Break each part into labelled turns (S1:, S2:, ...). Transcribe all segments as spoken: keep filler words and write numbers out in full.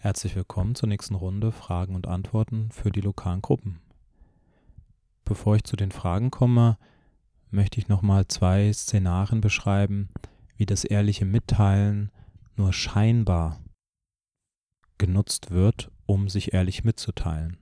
S1: Herzlich willkommen zur nächsten Runde Fragen und Antworten für die lokalen Gruppen. Bevor ich zu den Fragen komme, möchte ich nochmal zwei Szenarien beschreiben, wie das ehrliche Mitteilen nur scheinbar genutzt wird, um sich ehrlich mitzuteilen.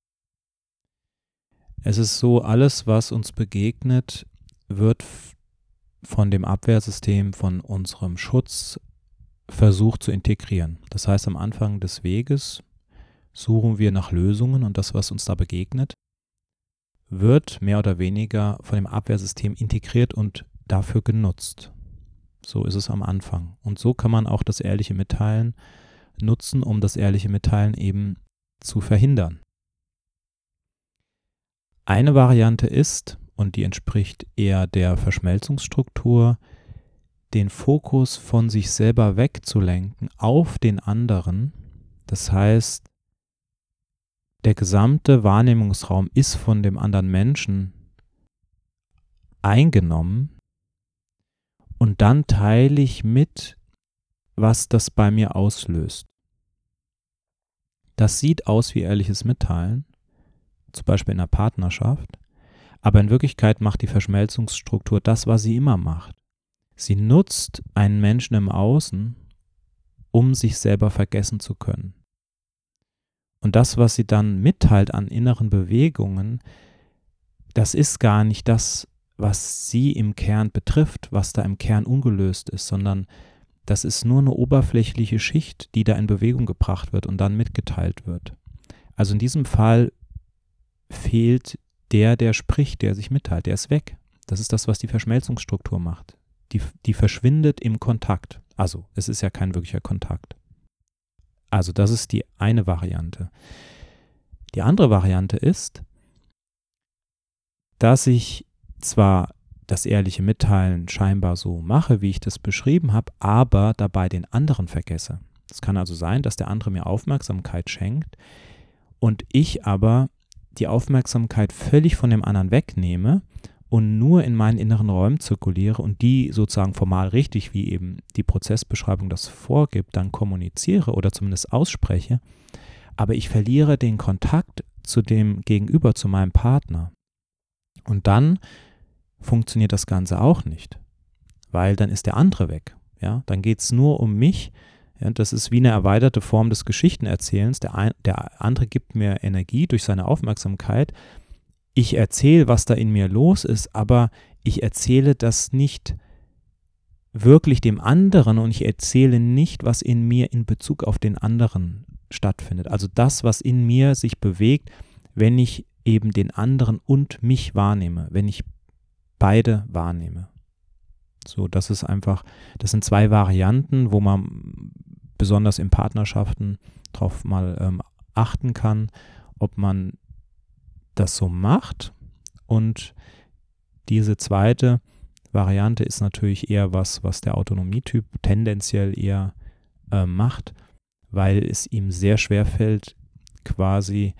S1: Es ist so, alles, was uns begegnet, wird von dem Abwehrsystem, von unserem Schutz versucht zu integrieren. Das heißt, am Anfang des Weges suchen wir nach Lösungen und das, was uns da begegnet, wird mehr oder weniger von dem Abwehrsystem integriert und dafür genutzt. So ist es am Anfang. Und so kann man auch das ehrliche Mitteilen nutzen, um das ehrliche Mitteilen eben zu verhindern. Eine Variante ist, und die entspricht eher der Verschmelzungsstruktur, den Fokus von sich selber wegzulenken auf den anderen. Das heißt, der gesamte Wahrnehmungsraum ist von dem anderen Menschen eingenommen und dann teile ich mit, was das bei mir auslöst. Das sieht aus wie ehrliches Mitteilen, zum Beispiel in einer Partnerschaft, aber in Wirklichkeit macht die Verschmelzungsstruktur das, was sie immer macht. Sie nutzt einen Menschen im Außen, um sich selber vergessen zu können. Und das, was sie dann mitteilt an inneren Bewegungen, das ist gar nicht das, was sie im Kern betrifft, was da im Kern ungelöst ist, sondern das ist nur eine oberflächliche Schicht, die da in Bewegung gebracht wird und dann mitgeteilt wird. Also in diesem Fall fehlt der, der spricht, der sich mitteilt, der ist weg. Das ist das, was die Verschmelzungsstruktur macht. Die, die verschwindet im Kontakt. Also es ist ja kein wirklicher Kontakt. Also das ist die eine Variante. Die andere Variante ist, dass ich zwar das ehrliche Mitteilen scheinbar so mache, wie ich das beschrieben habe, aber dabei den anderen vergesse. Es kann also sein, dass der andere mir Aufmerksamkeit schenkt und ich aber die Aufmerksamkeit völlig von dem anderen wegnehme und nur in meinen inneren Räumen zirkuliere und die sozusagen formal richtig, wie eben die Prozessbeschreibung das vorgibt, dann kommuniziere oder zumindest ausspreche, aber ich verliere den Kontakt zu dem Gegenüber, zu meinem Partner. Und dann funktioniert das Ganze auch nicht, weil dann ist der andere weg. Ja? Dann geht es nur um mich. Ja? Das ist wie eine erweiterte Form des Geschichtenerzählens. Der, ein, der andere gibt mir Energie durch seine Aufmerksamkeit. Ich erzähle, was da in mir los ist, aber ich erzähle das nicht wirklich dem anderen und ich erzähle nicht, was in mir in Bezug auf den anderen stattfindet. Also das, was in mir sich bewegt, wenn ich eben den anderen und mich wahrnehme, wenn ich beide wahrnehme. So, das ist einfach, das sind zwei Varianten, wo man besonders in Partnerschaften drauf mal ähm, achten kann, ob man das so macht. Und diese zweite Variante ist natürlich eher was, was der Autonomietyp tendenziell eher äh, macht, weil es ihm sehr schwer fällt, quasi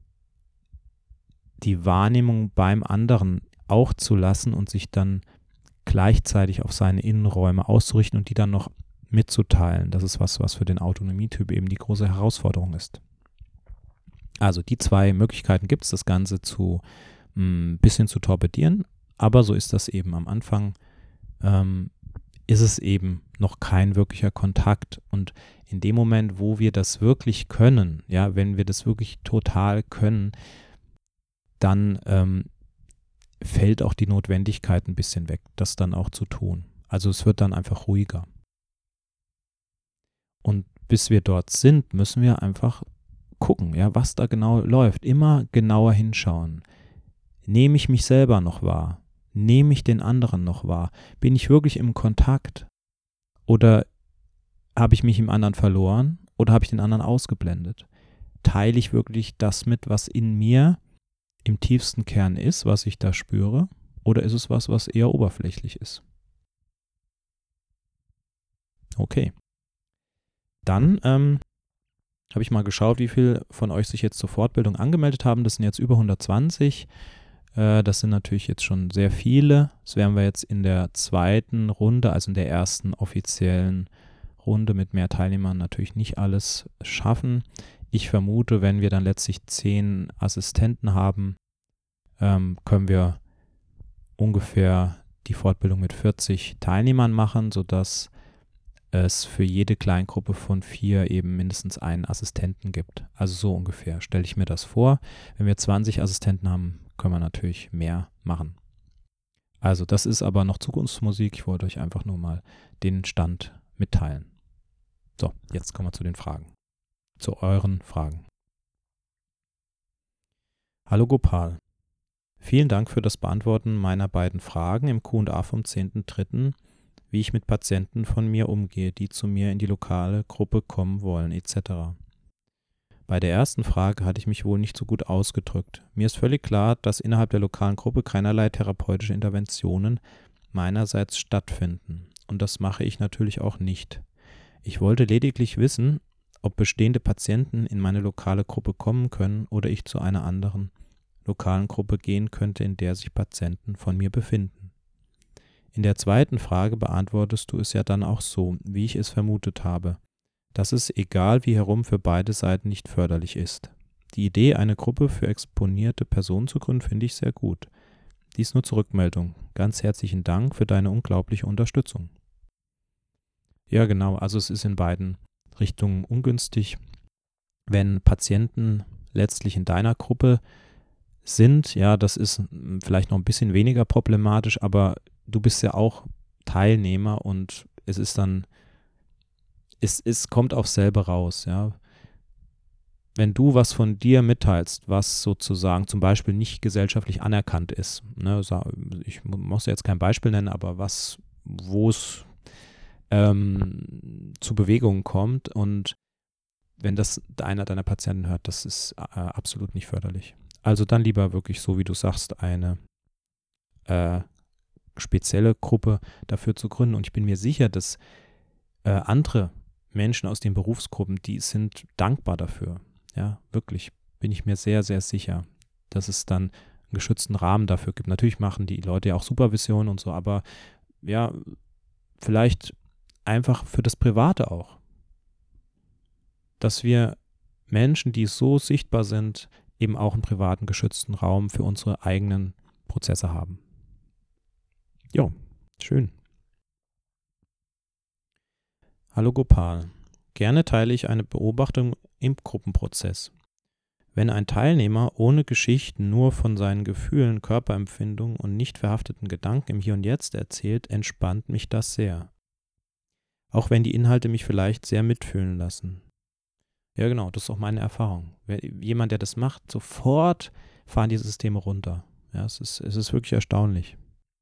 S1: die Wahrnehmung beim anderen auch zu lassen und sich dann gleichzeitig auf seine Innenräume auszurichten und die dann noch mitzuteilen. Das ist was, was für den Autonomietyp eben die große Herausforderung ist. Also die zwei Möglichkeiten gibt es, das Ganze zu ein bisschen zu torpedieren, aber so ist das eben. Am Anfang ähm, ist es eben noch kein wirklicher Kontakt und in dem Moment, wo wir das wirklich können, ja, wenn wir das wirklich total können, dann ähm, fällt auch die Notwendigkeit ein bisschen weg, das dann auch zu tun. Also es wird dann einfach ruhiger. Und bis wir dort sind, müssen wir einfach gucken, ja, was da genau läuft. Immer genauer hinschauen. Nehme ich mich selber noch wahr? Nehme ich den anderen noch wahr? Bin ich wirklich im Kontakt? Oder habe ich mich im anderen verloren? Oder habe ich den anderen ausgeblendet? Teile ich wirklich das mit, was in mir im tiefsten Kern ist, was ich da spüre? Oder ist es was, was eher oberflächlich ist? Okay. Dann ähm, habe ich mal geschaut, wie viele von euch sich jetzt zur Fortbildung angemeldet haben. Das sind jetzt über hundertzwanzig. Äh, das sind natürlich jetzt schon sehr viele. Das werden wir jetzt in der zweiten Runde, also in der ersten offiziellen Runde mit mehr Teilnehmern natürlich nicht alles schaffen. Ich vermute, wenn wir dann letztlich zehn Assistenten haben, ähm, können wir ungefähr die Fortbildung mit vierzig Teilnehmern machen, sodass es für jede Kleingruppe von vier eben mindestens einen Assistenten gibt. Also so ungefähr stelle ich mir das vor. Wenn wir zwanzig Assistenten haben, können wir natürlich mehr machen. Also das ist aber noch Zukunftsmusik. Ich wollte euch einfach nur mal den Stand mitteilen. So, jetzt kommen wir zu den Fragen. Zu euren Fragen. Hallo Gopal. Vielen Dank für das Beantworten meiner beiden Fragen im Q und A vom zehnten dritten, wie ich mit Patienten von mir umgehe, die zu mir in die lokale Gruppe kommen wollen, et cetera. Bei der ersten Frage hatte ich mich wohl nicht so gut ausgedrückt. Mir ist völlig klar, dass innerhalb der lokalen Gruppe keinerlei therapeutische Interventionen meinerseits stattfinden. Und das mache ich natürlich auch nicht. Ich wollte lediglich wissen, ob bestehende Patienten in meine lokale Gruppe kommen können oder ich zu einer anderen lokalen Gruppe gehen könnte, in der sich Patienten von mir befinden. In der zweiten Frage beantwortest du es ja dann auch so, wie ich es vermutet habe, dass es egal wie herum für beide Seiten nicht förderlich ist. Die Idee, eine Gruppe für exponierte Personen zu gründen, finde ich sehr gut. Dies nur zur Rückmeldung. Ganz herzlichen Dank für deine unglaubliche Unterstützung. Ja, genau, also es ist in beiden Richtungen ungünstig, wenn Patienten letztlich in deiner Gruppe sind. Ja, das ist vielleicht noch ein bisschen weniger problematisch, aber du bist ja auch Teilnehmer und es ist dann, es, es kommt aufs selbe raus, ja. Wenn du was von dir mitteilst, was sozusagen zum Beispiel nicht gesellschaftlich anerkannt ist, ne, ich muss jetzt kein Beispiel nennen, aber was, wo es ähm, zu Bewegungen kommt und wenn das einer deiner Patienten hört, das ist äh, absolut nicht förderlich. Also dann lieber wirklich, so wie du sagst, eine äh, spezielle Gruppe dafür zu gründen. Und ich bin mir sicher, dass äh, andere Menschen aus den Berufsgruppen, die sind dankbar dafür. Ja, wirklich, bin ich mir sehr, sehr sicher, dass es dann einen geschützten Rahmen dafür gibt. Natürlich machen die Leute ja auch Supervision und so, aber ja, vielleicht einfach für das Private auch. Dass wir Menschen, die so sichtbar sind, eben auch einen privaten, geschützten Raum für unsere eigenen Prozesse haben. Jo, schön. Hallo Gopal. Gerne teile ich eine Beobachtung im Gruppenprozess. Wenn ein Teilnehmer ohne Geschichten nur von seinen Gefühlen, Körperempfindungen und nicht verhafteten Gedanken im Hier und Jetzt erzählt, entspannt mich das sehr. Auch wenn die Inhalte mich vielleicht sehr mitfühlen lassen. Ja genau, das ist auch meine Erfahrung. Jemand, der das macht, sofort fahren die Systeme runter. Ja, es ist, es ist wirklich erstaunlich.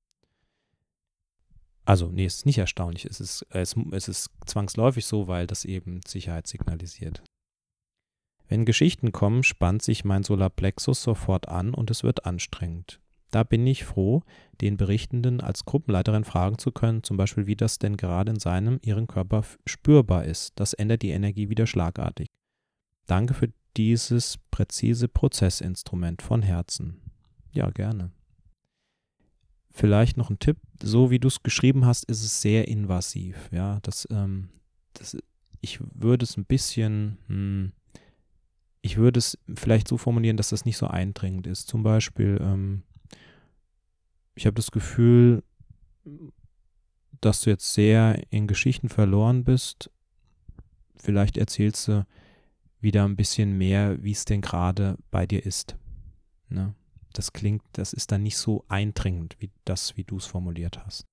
S1: Also, nee, es ist nicht erstaunlich. Es ist, es, es ist zwangsläufig so, weil das eben Sicherheit signalisiert. Wenn Geschichten kommen, spannt sich mein Solarplexus sofort an und es wird anstrengend. Da bin ich froh, den Berichtenden als Gruppenleiterin fragen zu können, zum Beispiel, wie das denn gerade in seinem, ihrem Körper spürbar ist. Das ändert die Energie wieder schlagartig. Danke für dieses präzise Prozessinstrument von Herzen. Ja, gerne. Vielleicht noch ein Tipp, so wie du es geschrieben hast, ist es sehr invasiv. Ja, das, ähm, das, ich würde es ein bisschen, hm, ich würde es vielleicht so formulieren, dass das nicht so eindringend ist. Zum Beispiel, ähm, ich habe das Gefühl, dass du jetzt sehr in Geschichten verloren bist. Vielleicht erzählst du wieder ein bisschen mehr, wie es denn gerade bei dir ist. Ne? Das klingt, das ist dann nicht so eindringend, wie das, wie du es formuliert hast.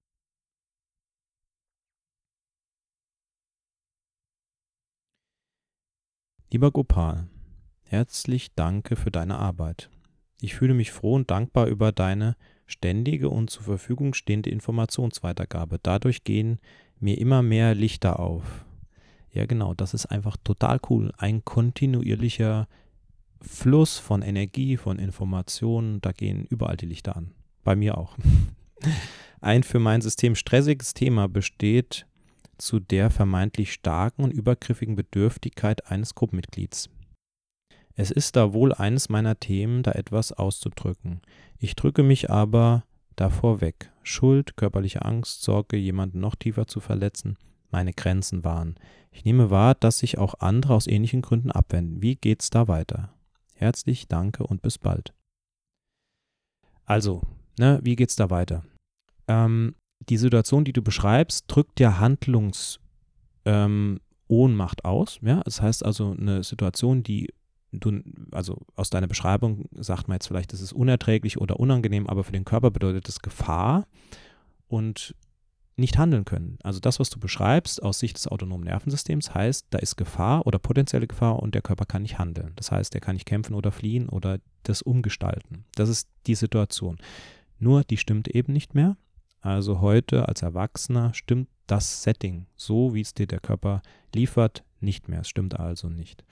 S1: Lieber Gopal, herzlich danke für deine Arbeit. Ich fühle mich froh und dankbar über deine ständige und zur Verfügung stehende Informationsweitergabe. Dadurch gehen mir immer mehr Lichter auf. Ja genau, das ist einfach total cool. Ein kontinuierlicher Fluss von Energie, von Informationen, da gehen überall die Lichter an. Bei mir auch. Ein für mein System stressiges Thema besteht zu der vermeintlich starken und übergriffigen Bedürftigkeit eines Gruppenmitglieds. Es ist da wohl eines meiner Themen, da etwas auszudrücken. Ich drücke mich aber davor weg. Schuld, körperliche Angst, Sorge, jemanden noch tiefer zu verletzen, meine Grenzen wahren. Ich nehme wahr, dass sich auch andere aus ähnlichen Gründen abwenden. Wie geht's da weiter? Herzlich, danke und bis bald. Also, ne, wie geht's da weiter? Ähm, die Situation, die du beschreibst, drückt ja Handlungsohnmacht ähm, aus. Ja? Das heißt also eine Situation, die du, also aus deiner Beschreibung sagt man jetzt vielleicht, das ist unerträglich oder unangenehm, aber für den Körper bedeutet es Gefahr und nicht handeln können. Also das, was du beschreibst aus Sicht des autonomen Nervensystems, heißt, da ist Gefahr oder potenzielle Gefahr und der Körper kann nicht handeln. Das heißt, er kann nicht kämpfen oder fliehen oder das umgestalten. Das ist die Situation. Nur die stimmt eben nicht mehr. Also heute als Erwachsener stimmt das Setting, so wie es dir der Körper liefert, nicht mehr. Es stimmt also nicht.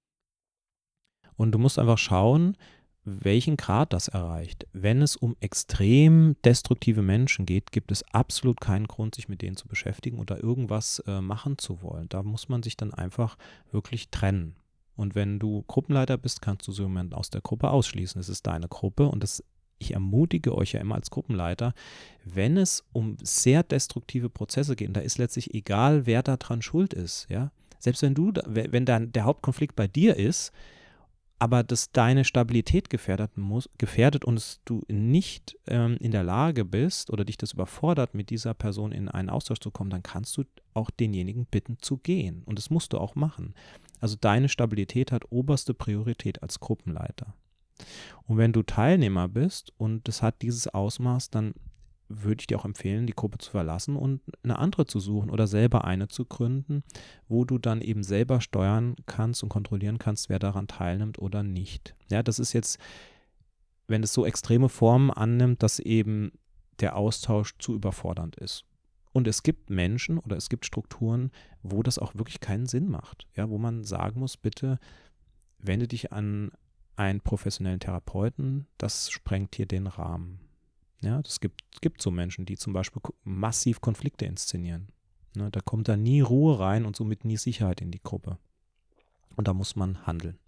S1: Und du musst einfach schauen, welchen Grad das erreicht. Wenn es um extrem destruktive Menschen geht, gibt es absolut keinen Grund, sich mit denen zu beschäftigen oder irgendwas äh, machen zu wollen. Da muss man sich dann einfach wirklich trennen. Und wenn du Gruppenleiter bist, kannst du so jemanden aus der Gruppe ausschließen. Es ist deine Gruppe und das, ich ermutige euch ja immer als Gruppenleiter, wenn es um sehr destruktive Prozesse geht, und da ist letztlich egal, wer daran schuld ist, ja. Selbst wenn du, wenn dann der Hauptkonflikt bei dir ist, aber das deine Stabilität gefährdet, muss, gefährdet und es, du nicht ähm, in der Lage bist oder dich das überfordert, mit dieser Person in einen Austausch zu kommen, dann kannst du auch denjenigen bitten zu gehen. Und das musst du auch machen. Also deine Stabilität hat oberste Priorität als Gruppenleiter. Und wenn du Teilnehmer bist und das hat dieses Ausmaß, dann würde ich dir auch empfehlen, die Gruppe zu verlassen und eine andere zu suchen oder selber eine zu gründen, wo du dann eben selber steuern kannst und kontrollieren kannst, wer daran teilnimmt oder nicht. Ja, das ist jetzt, wenn es so extreme Formen annimmt, dass eben der Austausch zu überfordernd ist. Und es gibt Menschen oder es gibt Strukturen, wo das auch wirklich keinen Sinn macht. Ja, wo man sagen muss, bitte wende dich an einen professionellen Therapeuten, das sprengt hier den Rahmen. Ja, das gibt, gibt so Menschen, die zum Beispiel massiv Konflikte inszenieren. Ne, da kommt da nie Ruhe rein und somit nie Sicherheit in die Gruppe. Und da muss man handeln.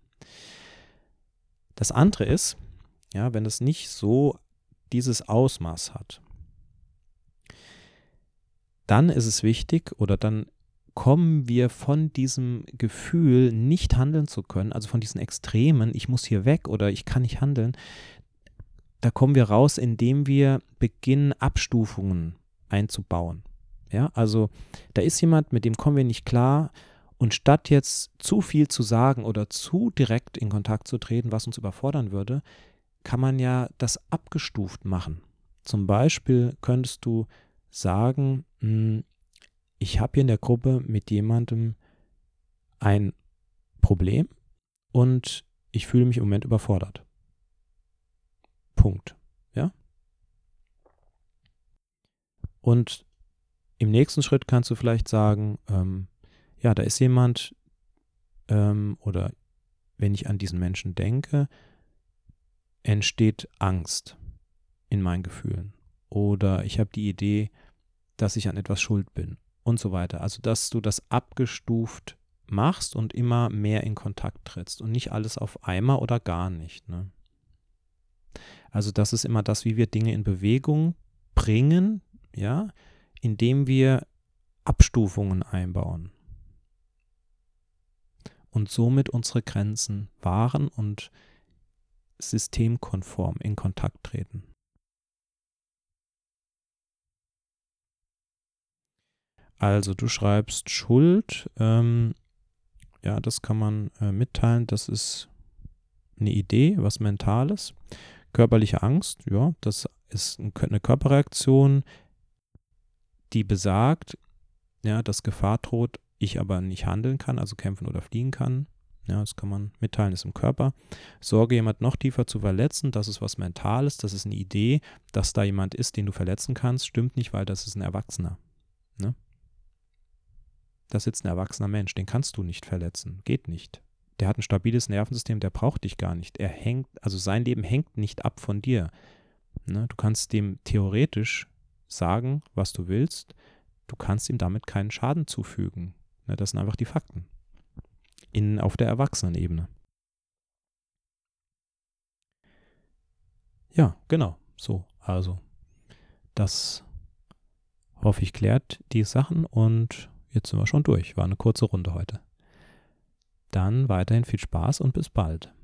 S1: Das andere ist, ja, wenn es nicht so dieses Ausmaß hat, dann ist es wichtig oder dann kommen wir von diesem Gefühl, nicht handeln zu können, also von diesen Extremen, ich muss hier weg oder ich kann nicht handeln, da kommen wir raus, indem wir beginnen, Abstufungen einzubauen. Ja, also da ist jemand, mit dem kommen wir nicht klar und statt jetzt zu viel zu sagen oder zu direkt in Kontakt zu treten, was uns überfordern würde, kann man ja das abgestuft machen. Zum Beispiel könntest du sagen, ich habe hier in der Gruppe mit jemandem ein Problem und ich fühle mich im Moment überfordert. Punkt. Ja? Und im nächsten Schritt kannst du vielleicht sagen, ähm, ja, da ist jemand ähm, oder wenn ich an diesen Menschen denke, entsteht Angst in meinen Gefühlen. Oder ich habe die Idee, dass ich an etwas schuld bin und so weiter. Also, dass du das abgestuft machst und immer mehr in Kontakt trittst und nicht alles auf einmal oder gar nicht. Ne? Also das ist immer das, wie wir Dinge in Bewegung bringen, ja, indem wir Abstufungen einbauen und somit unsere Grenzen wahren und systemkonform in Kontakt treten. Also du schreibst Schuld, ähm, ja, das kann man äh, mitteilen, das ist eine Idee, was Mentales. Körperliche Angst, ja, das ist eine Körperreaktion, die besagt, ja, dass Gefahr droht, ich aber nicht handeln kann, also kämpfen oder fliehen kann. Ja, das kann man mitteilen, ist im Körper. Sorge, jemand noch tiefer zu verletzen, das ist was Mentales, das ist eine Idee, dass da jemand ist, den du verletzen kannst, stimmt nicht, weil das ist ein Erwachsener. Ne? Da sitzt ein erwachsener Mensch, den kannst du nicht verletzen, geht nicht. Der hat ein stabiles Nervensystem, der braucht dich gar nicht. Er hängt, also sein Leben hängt nicht ab von dir. Ne? Du kannst dem theoretisch sagen, was du willst, du kannst ihm damit keinen Schaden zufügen. Ne? Das sind einfach die Fakten. In, auf der Erwachsenenebene. Ja, genau, so, also das hoffe ich klärt die Sachen und jetzt sind wir schon durch. War eine kurze Runde heute. Dann weiterhin viel Spaß und bis bald.